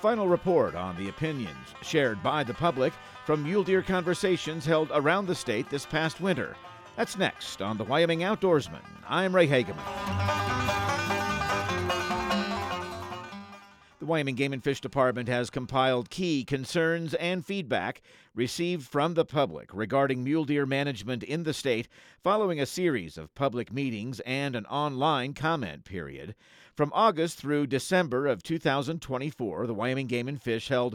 final report on the opinions shared by the public from mule deer conversations held around the state this past winter. That's next on the Wyoming Outdoorsman. I'm Ray Hageman. The Wyoming Game and Fish Department has compiled key concerns and feedback received from the public regarding mule deer management in the state following a series of public meetings and an online comment period. From August through December of 2024, the Wyoming Game and Fish held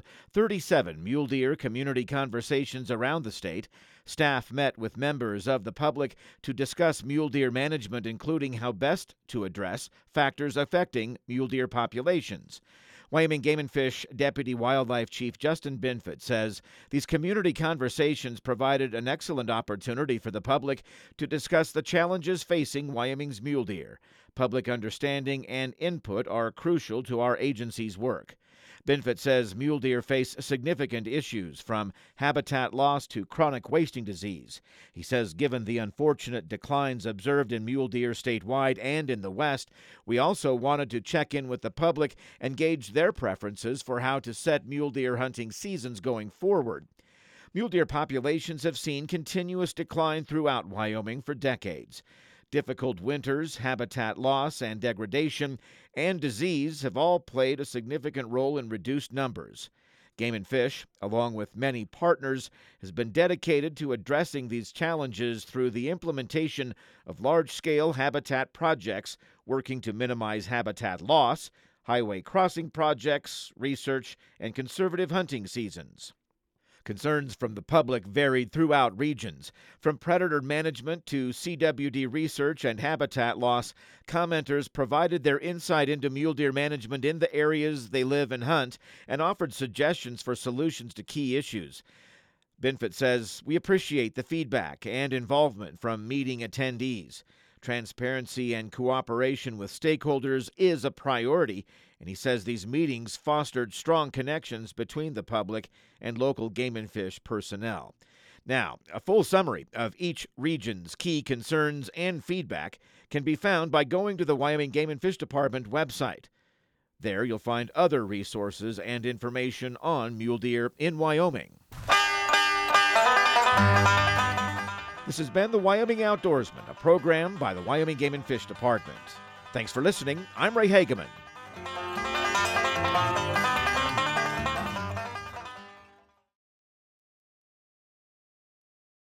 37 mule deer community conversations around the state. Staff met with members of the public to discuss mule deer management, including how best to address factors affecting mule deer populations. Wyoming Game and Fish Deputy Wildlife Chief Justin Binford says these community conversations provided an excellent opportunity for the public to discuss the challenges facing Wyoming's mule deer. Public understanding and input are crucial to our agency's work. Binford says mule deer face significant issues from habitat loss to chronic wasting disease. He says given the unfortunate declines observed in mule deer statewide and in the West, we also wanted to check in with the public and gauge their preferences for how to set mule deer hunting seasons going forward. Mule deer populations have seen continuous decline throughout Wyoming for decades. Difficult winters, habitat loss and degradation, and disease have all played a significant role in reduced numbers. Game and Fish, along with many partners, has been dedicated to addressing these challenges through the implementation of large-scale habitat projects working to minimize habitat loss, highway crossing projects, research, and conservative hunting seasons. Concerns from the public varied throughout regions. From predator management to CWD research and habitat loss, commenters provided their insight into mule deer management in the areas they live and hunt and offered suggestions for solutions to key issues. Binford says, "We appreciate the feedback and involvement from meeting attendees. Transparency and cooperation with stakeholders is a priority," and he says these meetings fostered strong connections between the public and local Game and Fish personnel. Now, a full summary of each region's key concerns and feedback can be found by going to the Wyoming Game and Fish Department website. There you'll find other resources and information on mule deer in Wyoming. This has been the Wyoming Outdoorsman, a program by the Wyoming Game and Fish Department. Thanks for listening. I'm Ray Hageman.